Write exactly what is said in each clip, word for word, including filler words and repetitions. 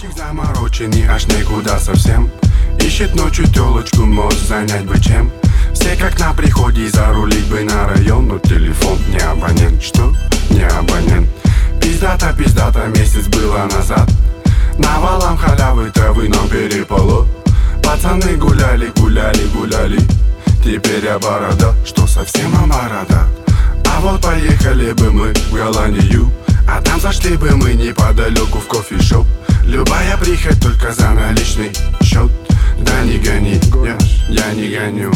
Мальчик замороченный аж никуда совсем. Ищет ночью телочку, может занять бы чем. Все как на приходе, зарулить бы на район. Но телефон не абонент, что? Не абонент. Пиздата, пиздата, месяц было назад. Навалом халявы травы нам перепало. Пацаны гуляли, гуляли, гуляли. Теперь я борода, что совсем борода. А вот поехали бы мы в Голландию, а там зашли бы мы неподалеку в кофешоп. Любая прихоть только за наличный счет. Да не гони, я, я не гоню.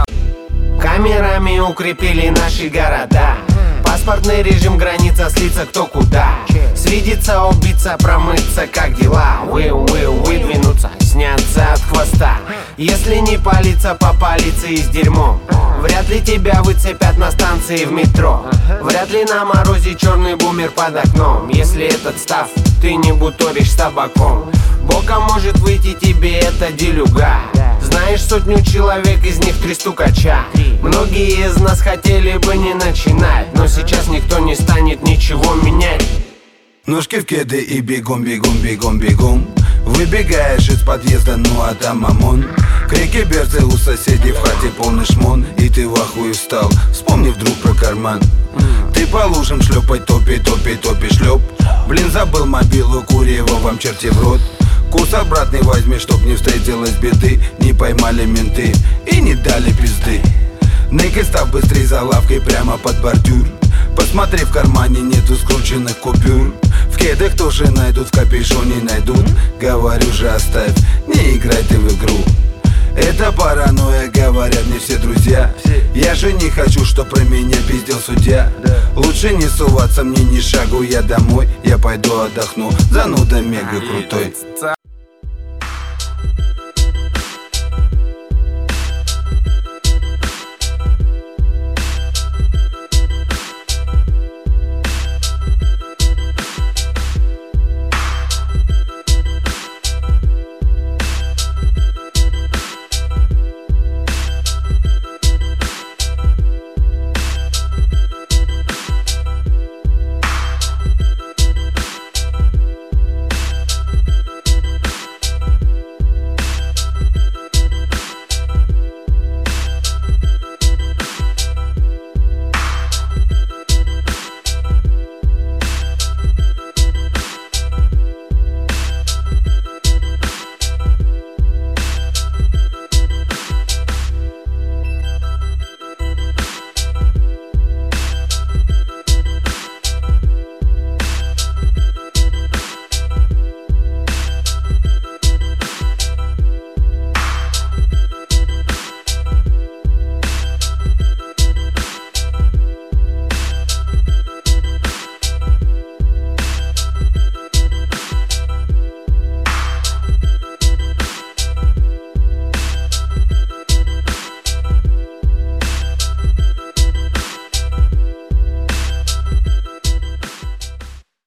Камерами укрепили наши города. Паспортный режим, граница, слиться кто куда. Свидеться, убиться, промыться, как дела. Вы, вы, выдвинуться, сняться от хвоста. Если не палиться, попалиться и с дерьмом. Вряд ли тебя выцепят на станции в метро. Вряд ли на морозе черный бумер под окном. Если этот став, ты не буторишь с табаком. Боком может выйти тебе эта делюга. Знаешь сотню человек, из них три стукача. Многие из нас хотели бы не начинать, но сейчас никто не станет ничего менять. Ножки в кеды и бегом, бегом, бегом, бегом. Выбегаешь из подъезда, ну а там ОМОН. Крики берцы у соседей, в хате полный шмон. И ты в ахуе встал, вспомни вдруг про карман. Ты по лужам шлепай, топи, топи, топи, шлеп. Блин, забыл мобилу, курево вам черти в рот. Курс обратный возьми, чтоб не встретилась беды. Не поймали менты и не дали пизды. Ныкай, став быстрей за лавкой прямо под бордюр. Посмотри, в кармане нету скрученных купюр. В кедах тоже найдут, в капюшоне найдут. Говорю же, оставь, не играй ты в игру. Это паранойя, говорят мне все друзья. Я же не хочу, чтоб про меня пиздел судья. Лучше не суваться мне ни шагу, я домой. Я пойду отдохну, зануда мега крутой.